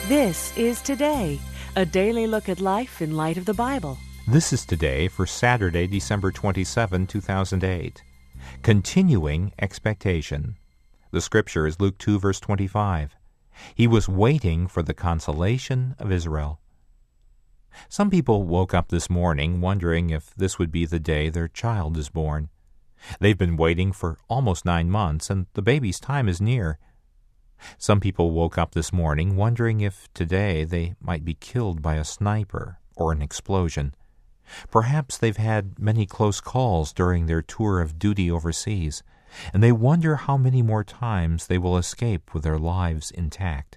This is Today, a daily look at life in light of the Bible. This is Today for Saturday, December 27, 2008. Continuing expectation. The scripture is Luke 2, verse 25. He was waiting for the consolation of Israel. Some people woke up this morning wondering if this would be the day their child is born. They've been waiting for almost 9 months, and the baby's time is near. Some people woke up this morning wondering if today they might be killed by a sniper or an explosion. Perhaps they've had many close calls during their tour of duty overseas, and they wonder how many more times they will escape with their lives intact.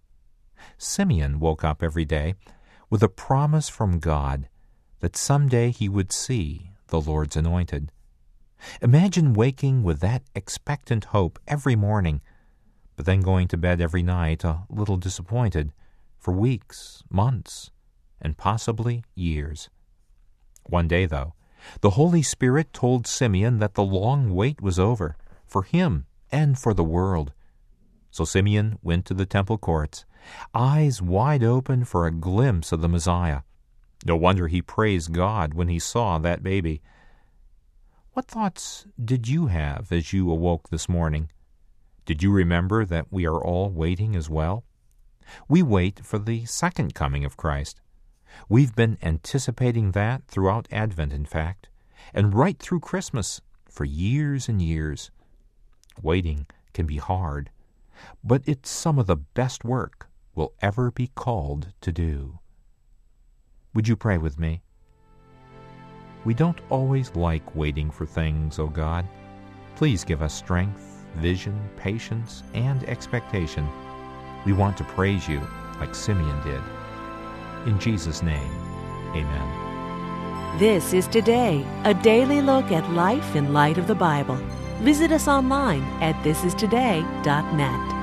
Simeon woke up every day with a promise from God that someday he would see the Lord's anointed. Imagine waking with that expectant hope every morning, but then going to bed every night a little disappointed for weeks, months, and possibly years. One day, though, the Holy Spirit told Simeon that the long wait was over, for him and for the world. So Simeon went to the temple courts, eyes wide open for a glimpse of the Messiah. No wonder he praised God when he saw that baby. What thoughts did you have as you awoke this morning? Did you remember that we are all waiting as well? We wait for the second coming of Christ. We've been anticipating that throughout Advent, in fact, and right through Christmas for years and years. Waiting can be hard, but it's some of the best work we'll ever be called to do. Would you pray with me? We don't always like waiting for things, O God. Please give us strength, vision, patience, and expectation. We want to praise you like Simeon did. In Jesus' name, amen. This is Today, a daily look at life in light of the Bible. Visit us online at thisistoday.net.